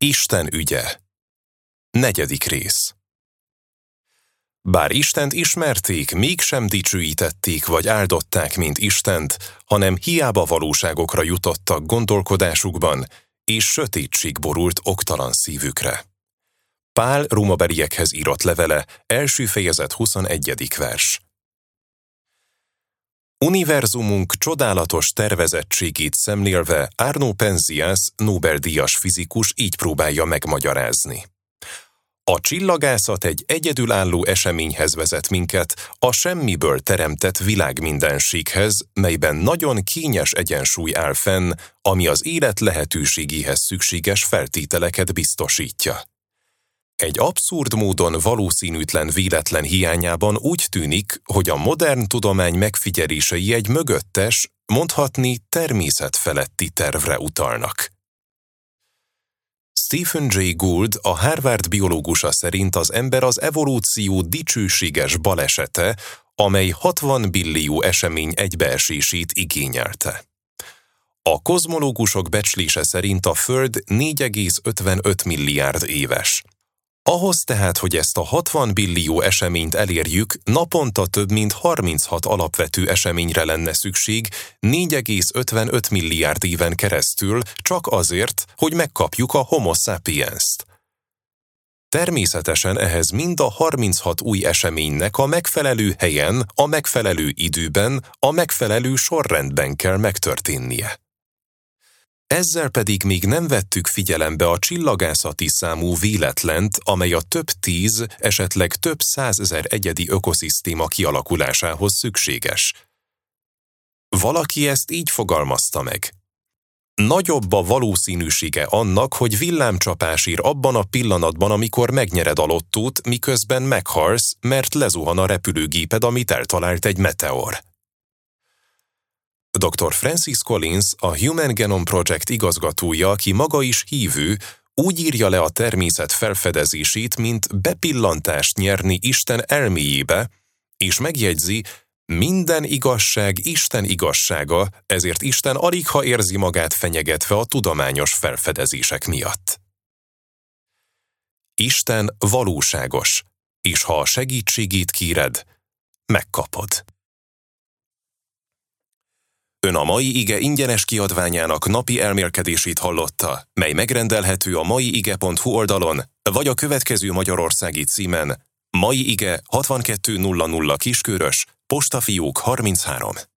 Isten ügye. 4. rész. Bár Istent ismerték, mégsem dicsőítették vagy áldották, mint Istent, hanem hiába valóságokra jutottak gondolkodásukban, és sötétség borult oktalan szívükre. Pál rómabeliekhez írott levele, első fejezet 21. vers. Univerzumunk csodálatos tervezettségét szemlélve Arno Penzias, Nobel-díjas fizikus így próbálja megmagyarázni. A csillagászat egy egyedülálló eseményhez vezet minket, a semmiből teremtett világmindenséghez, melyben nagyon kényes egyensúly áll fenn, ami az élet lehetőségéhez szükséges feltételeket biztosítja. Egy abszurd módon valószínűtlen véletlen hiányában úgy tűnik, hogy a modern tudomány megfigyelései egy mögöttes, mondhatni természetfeletti tervre utalnak. Stephen Jay Gould, a Harvard biológusa szerint az ember az evolúció dicsőséges balesete, amely 60 billió esemény egybeesését igényelte. A kozmológusok becslése szerint a Föld 4,55 milliárd éves. Ahhoz tehát, hogy ezt a 60 billió eseményt elérjük, naponta több mint 36 alapvető eseményre lenne szükség 4,55 milliárd éven keresztül, csak azért, hogy megkapjuk a Homo sapiens-t. Természetesen ehhez mind a 36 új eseménynek a megfelelő helyen, a megfelelő időben, a megfelelő sorrendben kell megtörténnie. Ezzel pedig még nem vettük figyelembe a csillagászati számú véletlent, amely a több 10, esetleg több 100 000 egyedi ökoszisztéma kialakulásához szükséges. Valaki ezt így fogalmazta meg. Nagyobb a valószínűsége annak, hogy villámcsapás ér abban a pillanatban, amikor megnyered a lottót, miközben meghalsz, mert lezuhan a repülőgéped, amit eltalált egy meteor. Dr. Francis Collins, a Human Genome Project igazgatója, aki maga is hívő, úgy írja le a természet felfedezését, mint bepillantást nyerni Isten elméjébe, és megjegyzi, minden igazság Isten igazsága, ezért Isten aligha érzi magát fenyegetve a tudományos felfedezések miatt. Isten valóságos, és ha a segítségét kéred, megkapod. Ön a mai ige ingyenes kiadványának napi elmélkedését hallotta, mely megrendelhető a maiige.hu oldalon, vagy a következő magyarországi címen: Mai Ige 6200 Kiskörös, Postafiók 33.